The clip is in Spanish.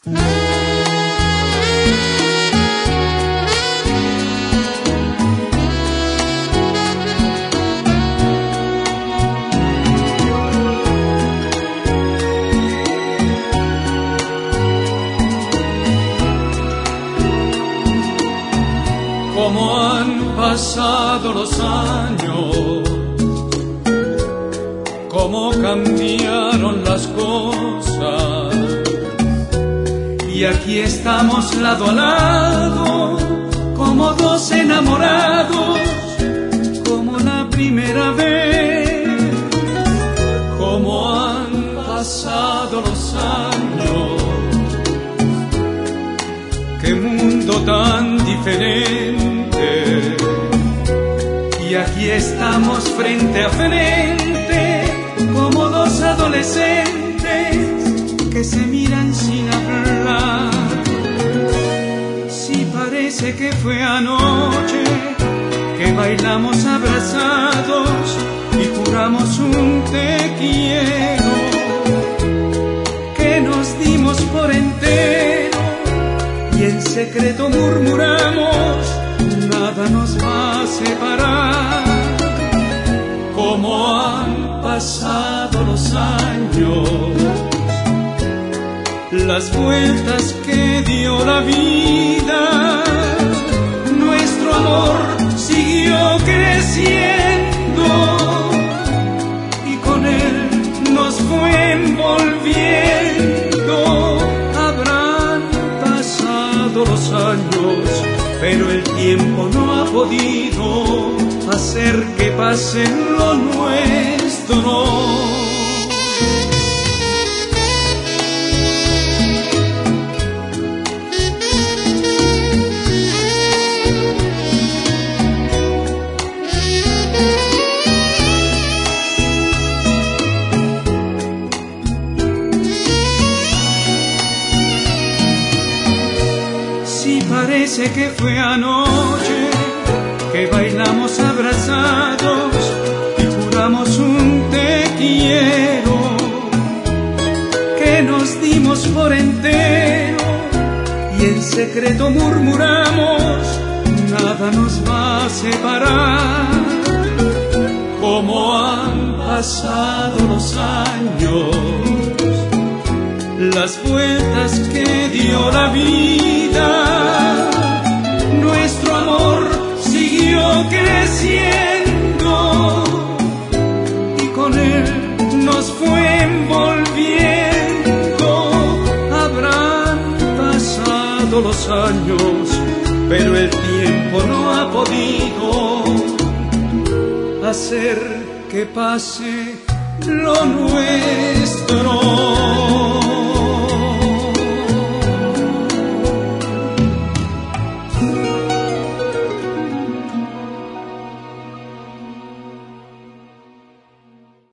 Cómo han pasado los años, cómo cambiaron las cosas, y aquí estamos lado a lado, como dos enamorados, como la primera vez. Cómo han pasado los años, qué mundo tan diferente. Y aquí estamos frente a frente, como dos adolescentes que se miran sin hablar. Si parece que fue anoche que bailamos abrazados y juramos un te quiero, que nos dimos por entero y en secreto murmuramos: nada nos va a separar. Cómo han pasado los años, las vueltas que dio la vida, nuestro amor siguió creciendo y con él nos fue envolviendo. Habrán pasado los años, pero el tiempo no ha podido hacer que pase lo nuestro. Si parece que fue anoche que bailamos abrazados y juramos un te quiero, que nos dimos por entero y en secreto murmuramos: nada nos va a separar. Cómo han pasado los años, las vueltas que dio la vida, nuestro amor siguió creciendo y con él nos fue envolviendo. Habrán pasado los años, pero el tiempo no ha podido hacer que pase lo nuestro.